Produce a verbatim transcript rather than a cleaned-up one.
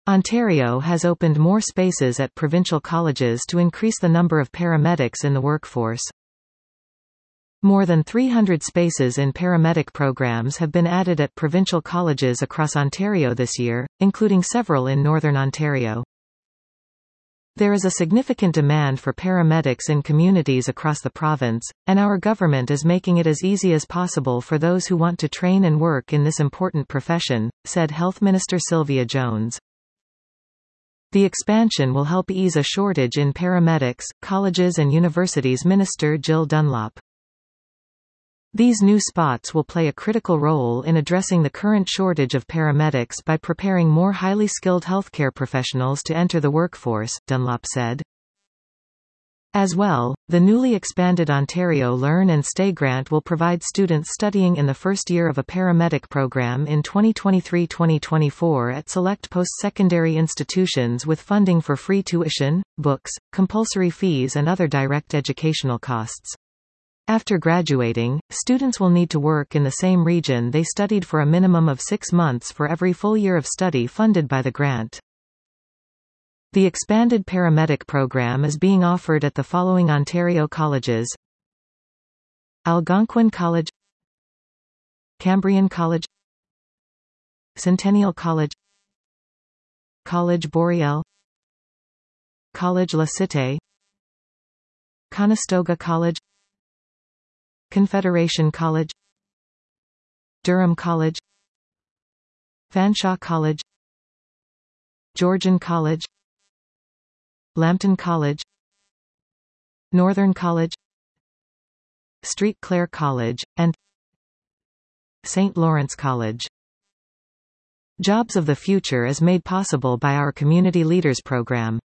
Ontario has opened more spaces at provincial colleges to increase the number of paramedics in the workforce. More than three hundred spaces in paramedic programs have been added at provincial colleges across Ontario this year, including several in Northern Ontario. There is a significant demand for paramedics in communities across the province, and our government is making it as easy as possible for those who want to train and work in this important profession, said Health Minister Sylvia Jones. The expansion will help ease a shortage in paramedics, colleges and universities, Minister Jill Dunlop. These new spots will play a critical role in addressing the current shortage of paramedics by preparing more highly skilled healthcare professionals to enter the workforce, Dunlop said. As well, the newly expanded Ontario Learn and Stay grant will provide students studying in the first year of a paramedic program in twenty twenty-three to twenty twenty-four at select post-secondary institutions with funding for free tuition, books, compulsory fees and other direct educational costs. After graduating, students will need to work in the same region they studied for a minimum of six months for every full year of study funded by the grant. The expanded paramedic program is being offered at the following Ontario colleges: Algonquin College, Cambrian College, Centennial College, College Boreal, College La Cité, Conestoga College, Confederation College, Durham College, Fanshawe College, Georgian College, Lambton College, Northern College, Street Clare College, and Saint Lawrence College. Jobs of the Future is made possible by our Community Leaders Program.